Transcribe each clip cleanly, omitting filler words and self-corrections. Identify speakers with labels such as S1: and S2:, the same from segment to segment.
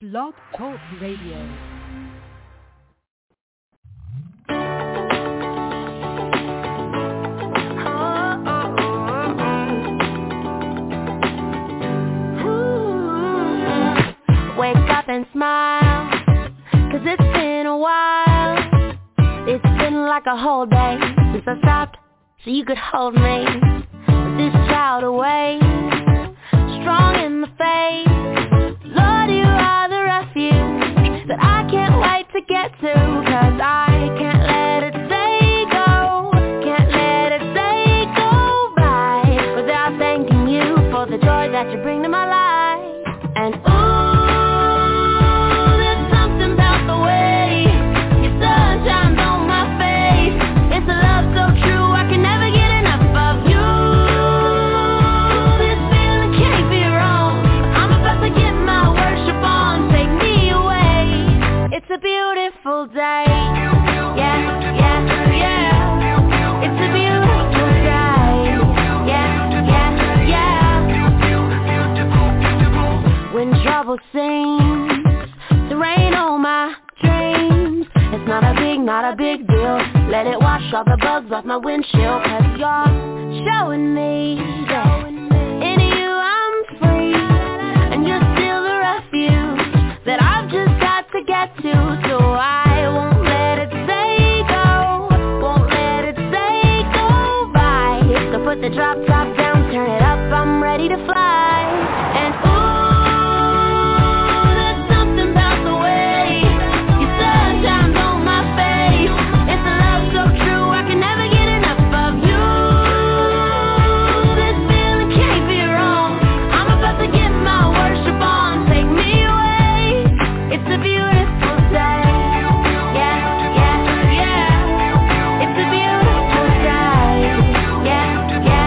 S1: Blog Talk Radio.
S2: Wake up and smile, 'cause it's been a while. It's been like a whole day since I stopped so you could hold me. With this child away, strong in the faith. Lord, you are the refuge that I can't wait to get to, 'cause I can't let it day go. Can't let it day go by without thanking you for the joy that you bring to my life. And a beautiful day. Yeah, yeah, yeah. It's a beautiful day. Yeah, yeah, yeah. When trouble seems to rain on my dreams, it's not a big deal. Let it wash all the bugs off my windshield, 'cause you're showing me that in you I'm free, and you're still the refuge that I've just got to get to, so I won't let it say go, won't let it say go by. So put the drop top down, turn it up, I'm ready to fly. And ooh, there's something about the way your sun shines on my face. It's a love so true, I can never get enough of you. This feeling can't be wrong, I'm about to get my worship on, take me away. It's a beautiful day. Yeah, yeah, yeah. It's a beautiful day. Yeah, yeah,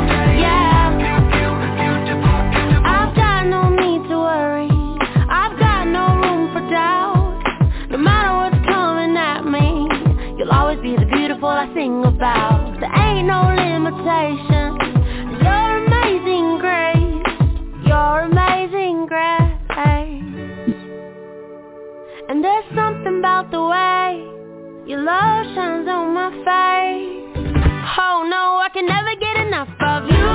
S2: yeah. I've got no need to worry, I've got no room for doubt. No matter what's coming at me, you'll always be the beautiful I sing about. There ain't no limitation. Your amazing grace, your amazing grace. And there's something about the way your love shines on my face. Oh no, I can never get enough of you.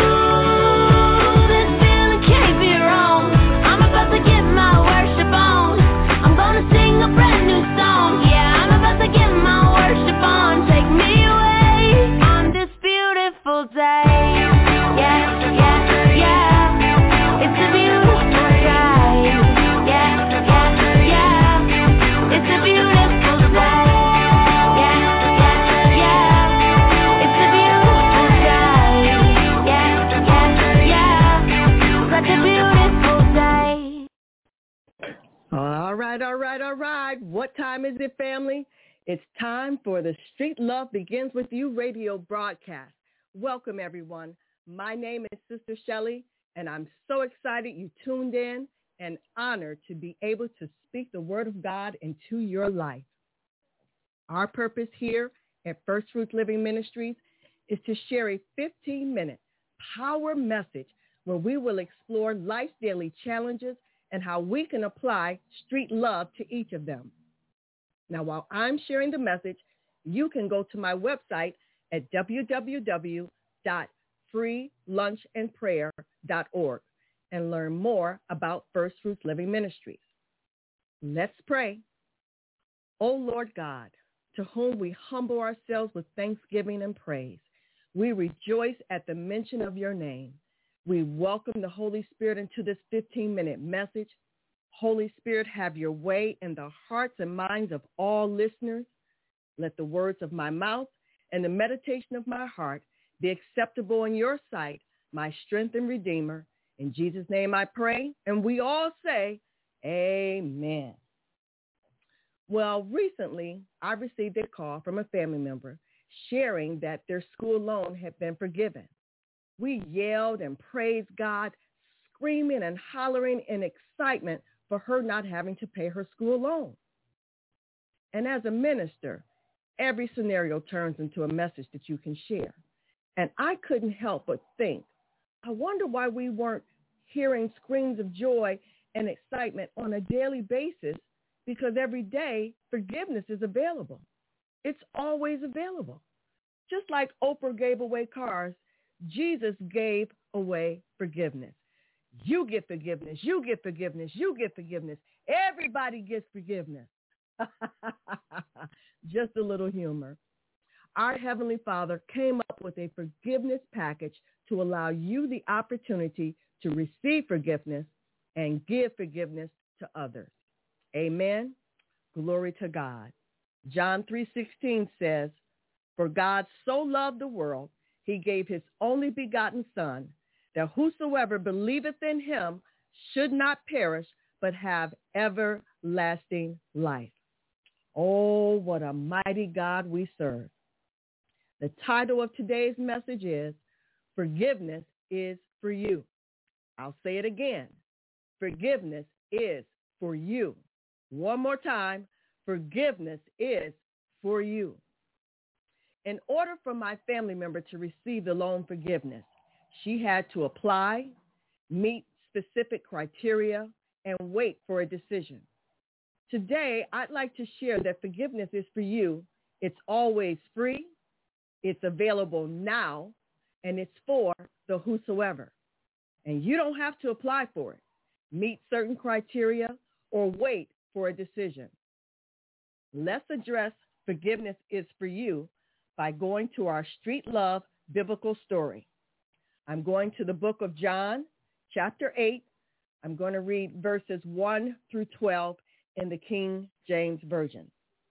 S2: This feeling can't be wrong, I'm about to get my worship on. I'm gonna sing a brand new song. Yeah, I'm about to get my worship on. Take me away on this beautiful day. Yeah, yeah, yeah. It's a beautiful day. Yeah, yeah, yeah. It's a beautiful day. Yeah, yeah, yeah. It's a beautiful day. Yeah, yeah, yeah. Such a beautiful day.
S3: All right. What time is it, family? It's time for the Street Love Begins With You radio broadcast. Welcome, everyone. My name is Sister Shelley, and I'm so excited you tuned in and honored to be able to speak the word of God into your life. Our purpose here at First Fruits Living Ministries is to share a 15-minute power message where we will explore life's daily challenges and how we can apply street love to each of them. Now, while I'm sharing the message, you can go to my website at www.freelunchandprayer.org and learn more about First Fruits Living Ministries. Let's pray. O Lord God, to whom we humble ourselves with thanksgiving and praise, we rejoice at the mention of your name. We welcome the Holy Spirit into this 15-minute message. Holy Spirit, have your way in the hearts and minds of all listeners. Let the words of my mouth and the meditation of my heart be acceptable in your sight, my strength and redeemer. In Jesus' name I pray, and we all say, amen. Well, recently I received a call from a family member sharing that their school loan had been forgiven. We yelled and praised God, screaming and hollering in excitement for her not having to pay her school loan. And as a minister, every scenario turns into a message that you can share. And I couldn't help but think, I wonder why we weren't hearing screams of joy and excitement on a daily basis because every day forgiveness is available. It's always available. Just like Oprah gave away cars, Jesus gave away forgiveness. You get forgiveness. You get forgiveness. You get forgiveness. Everybody gets forgiveness. Just a little humor. Our Heavenly Father came up with a forgiveness package to allow you the opportunity to receive forgiveness and give forgiveness to others. Amen. Glory to God. John 3:16 says, "For God so loved the world, he gave his only begotten Son, that whosoever believeth in him should not perish, but have everlasting life." Oh, what a mighty God we serve. The title of today's message is, Forgiveness is for You. I'll say it again. Forgiveness is for you. One more time. Forgiveness is for you. In order for my family member to receive the loan forgiveness, she had to apply, meet specific criteria, and wait for a decision. Today, I'd like to share that forgiveness is for you. It's always free. It's available now, and it's for the whosoever. And you don't have to apply for it, meet certain criteria, or wait for a decision. Let's address forgiveness is for you by going to our Street Love biblical story. I'm going to the book of John, chapter 8. I'm going to read verses 1 through 12 in the King James Version.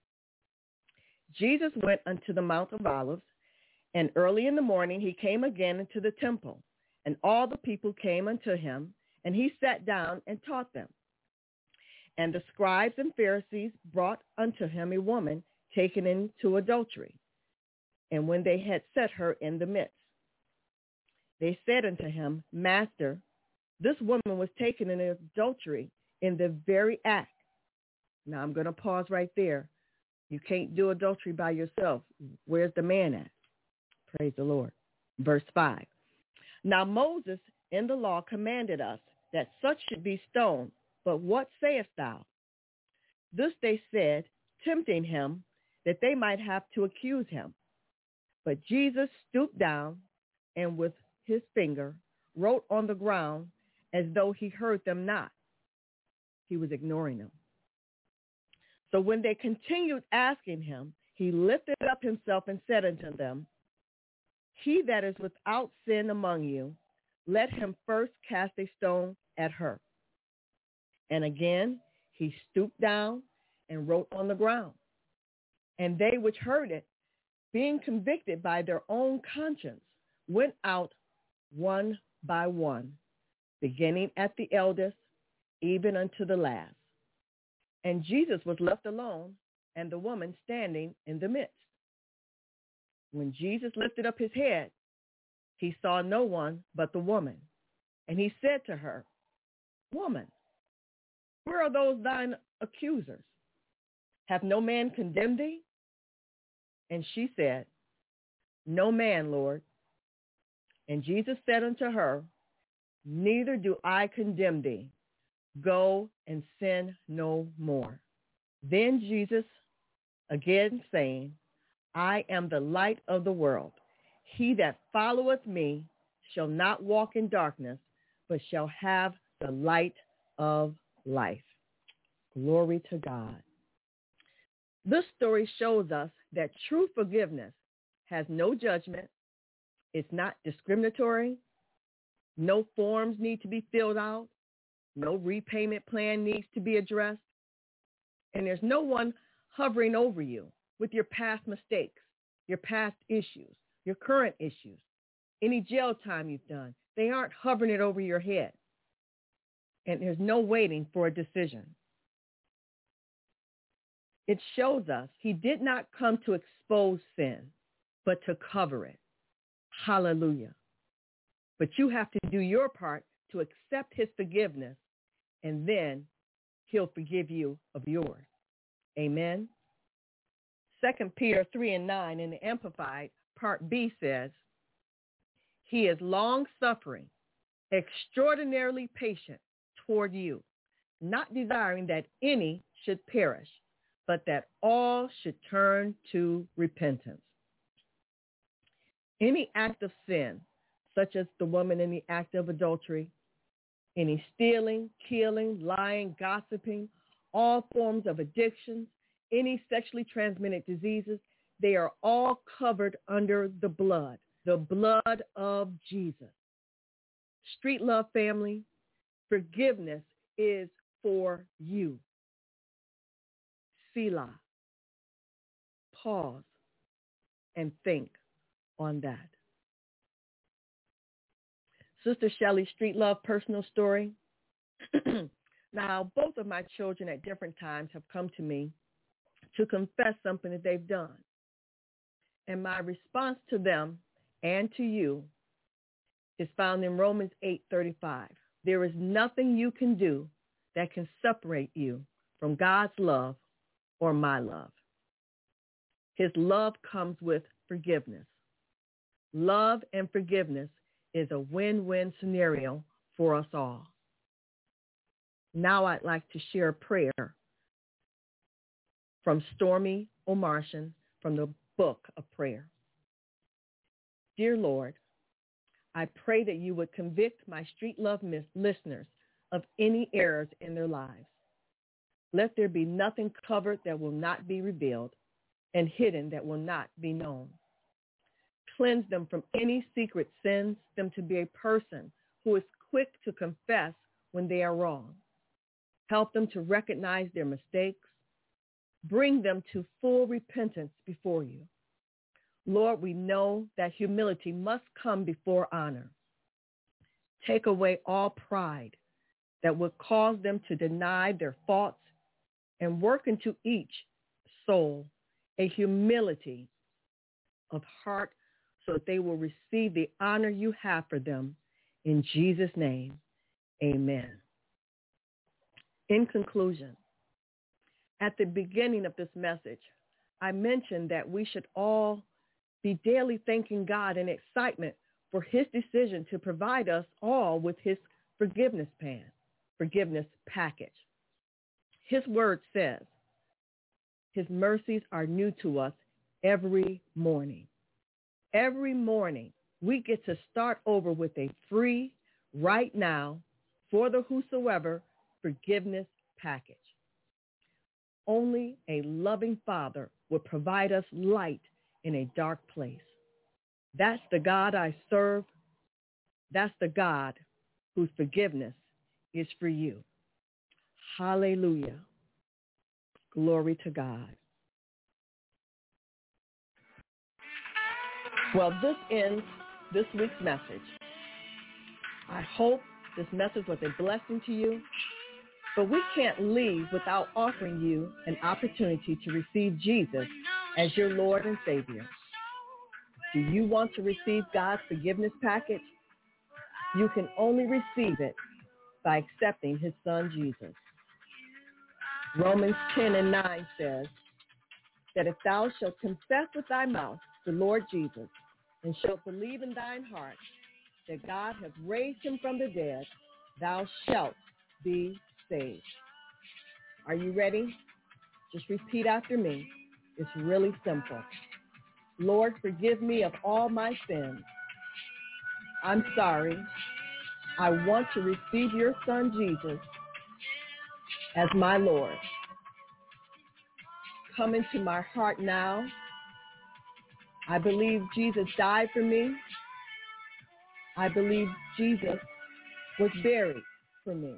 S3: Jesus went unto the Mount of Olives, and early in the morning he came again into the temple, and all the people came unto him, and he sat down and taught them. And the scribes and Pharisees brought unto him a woman taken into adultery. And when they had set her in the midst, they said unto him, Master, this woman was taken in adultery in the very act. Now I'm going to pause right there. You can't do adultery by yourself. Where's the man at? Praise the Lord. Verse 5. Now Moses in the law commanded us that such should be stoned. But what sayest thou? This they said, tempting him, that they might have to accuse him. But Jesus stooped down and with his finger wrote on the ground as though he heard them not. He was ignoring them. So when they continued asking him, he lifted up himself and said unto them, He that is without sin among you, let him first cast a stone at her. And again, he stooped down and wrote on the ground. And they which heard it, being convicted by their own conscience, went out one by one, beginning at the eldest, even unto the last. And Jesus was left alone, and the woman standing in the midst. When Jesus lifted up his head, he saw no one but the woman. And he said to her, Woman, where are those thine accusers? Hath no man condemned thee? And she said, No man, Lord. And Jesus said unto her, Neither do I condemn thee. Go and sin no more. Then Jesus, again saying, I am the light of the world. He that followeth me shall not walk in darkness, but shall have the light of life. Glory to God. This story shows us that true forgiveness has no judgment. It's not discriminatory. No forms need to be filled out. No repayment plan needs to be addressed. And there's no one hovering over you with your past mistakes, your past issues, your current issues, any jail time you've done. They aren't hovering it over your head. And there's no waiting for a decision. It shows us he did not come to expose sin, but to cover it. Hallelujah. But you have to do your part to accept his forgiveness, and then he'll forgive you of yours. Amen. 2 Peter 3:9 in the Amplified, Part B says, He is long-suffering, extraordinarily patient toward you, not desiring that any should perish, but that all should turn to repentance. Any act of sin, such as the woman in the act of adultery, any stealing, killing, lying, gossiping, all forms of addictions, any sexually transmitted diseases, they are all covered under the blood of Jesus. Street Love family, forgiveness is for you. Selah. Pause and think on that. Sister Shelley's Street Love personal story. Now, both of my children at different times have come to me to confess something that they've done. And my response to them and to you is found in Romans 8:35. There is nothing you can do that can separate you from God's love or my love. His love comes with forgiveness. Love and forgiveness is a win-win scenario for us all. Now I'd like to share a prayer from Stormy O'Martian from the Book of Prayer. Dear Lord, I pray that you would convict my Street Love listeners of any errors in their lives. Let there be nothing covered that will not be revealed and hidden that will not be known. Cleanse them from any secret sins, them to be a person who is quick to confess when they are wrong. Help them to recognize their mistakes. Bring them to full repentance before you. Lord, we know that humility must come before honor. Take away all pride that would cause them to deny their faults and work into each soul a humility of heart so that they will receive the honor you have for them. In Jesus' name, amen. In conclusion, at the beginning of this message, I mentioned that we should all be daily thanking God in excitement for his decision to provide us all with his forgiveness package. His word says, his mercies are new to us every morning. Every morning, we get to start over with a free, right now, for the whosoever forgiveness package. Only a loving Father would provide us light in a dark place. That's the God I serve. That's the God whose forgiveness is for you. Hallelujah. Glory to God. Well, this ends this week's message. I hope this message was a blessing to you, but we can't leave without offering you an opportunity to receive Jesus as your Lord and Savior. Do you want to receive God's forgiveness package? You can only receive it by accepting his son, Jesus. Romans 10:9 says that if thou shalt confess with thy mouth the Lord Jesus and shalt believe in thine heart that God hath raised him from the dead, thou shalt be saved. Are you ready? Just repeat after me. It's really simple. Lord, forgive me of all my sins. I'm sorry. I want to receive your son, Jesus, as my Lord. Come into my heart now. I believe Jesus died for me. I believe Jesus was buried for me.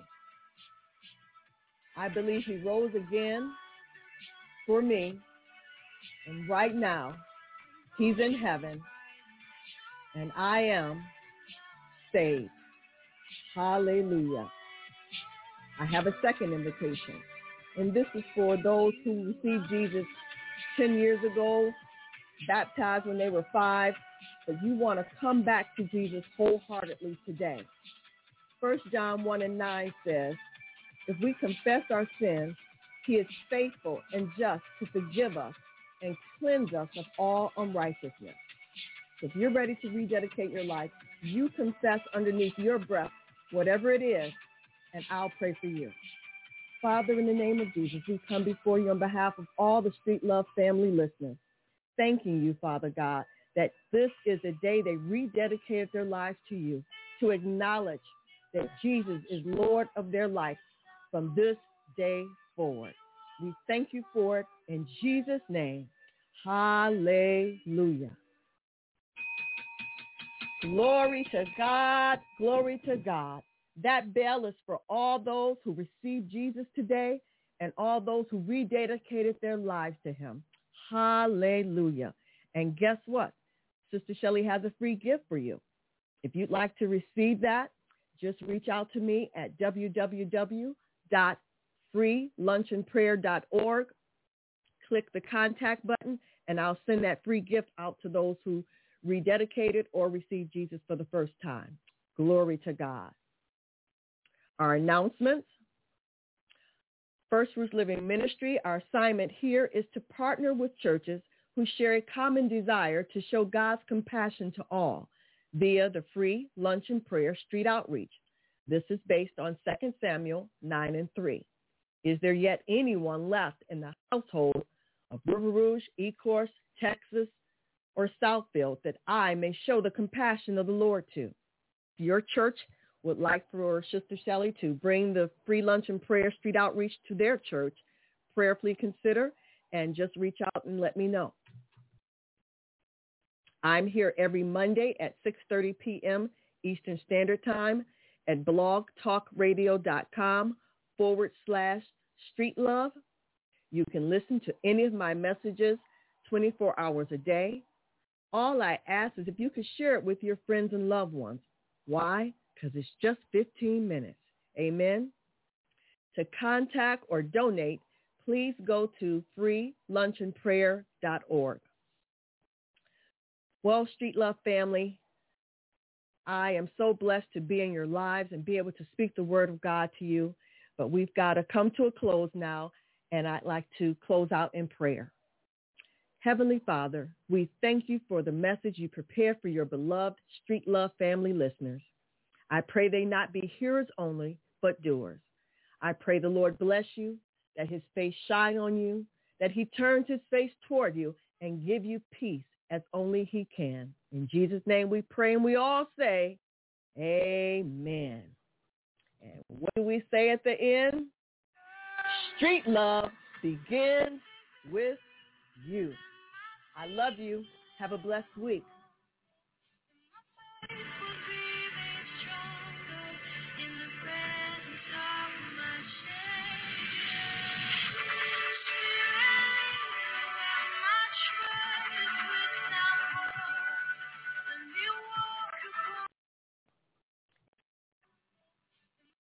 S3: I believe he rose again for me. And right now, he's in heaven, and I am saved. Hallelujah. I have a second invitation, and this is for those who received Jesus 10 years ago, baptized when they were 5, but you want to come back to Jesus wholeheartedly today. 1 John 1:9 says, if we confess our sins, he is faithful and just to forgive us and cleanse us of all unrighteousness. So if you're ready to rededicate your life, you confess underneath your breath whatever it is, and I'll pray for you. Father, in the name of Jesus, we come before you on behalf of all the Street Love family listeners, thanking you, Father God, that this is a day they rededicated their lives to you, to acknowledge that Jesus is Lord of their life from this day forward. We thank you for it in Jesus' name. Hallelujah. Glory to God. Glory to God. That bell is for all those who received Jesus today and all those who rededicated their lives to him. Hallelujah. And guess what? Sister Shelley has a free gift for you. If you'd like to receive that, just reach out to me at www.freelunchandprayer.org. Click the contact button, and I'll send that free gift out to those who rededicated or received Jesus for the first time. Glory to God. Our announcements. First Fruits Living Ministry, our assignment here is to partner with churches who share a common desire to show God's compassion to all via the free lunch and prayer street outreach. This is based on 2 Samuel 9:3. Is there yet anyone left in the household of River Rouge, Ecorse, Texas, or Southfield that I may show the compassion of the Lord to? If your church would like for Sister Shelley to bring the free lunch and prayer street outreach to their church, prayerfully consider and just reach out and let me know. I'm here every Monday at 6:30 p.m. Eastern Standard Time at blogtalkradio.com/streetlove. You can listen to any of my messages 24 hours a day. All I ask is if you could share it with your friends and loved ones. Why? Because it's just 15 minutes. Amen. To contact or donate, please go to freelunchandprayer.org. Well, Street Love family, I am so blessed to be in your lives and be able to speak the word of God to you. But we've got to come to a close now, and I'd like to close out in prayer. Heavenly Father, we thank you for the message you prepared for your beloved Street Love family listeners. I pray they not be hearers only, but doers. I pray the Lord bless you, that his face shine on you, that he turns his face toward you and give you peace as only he can. In Jesus' name we pray, and we all say, amen. And what do we say at the end? Street love begins with you. I love you. Have a blessed week.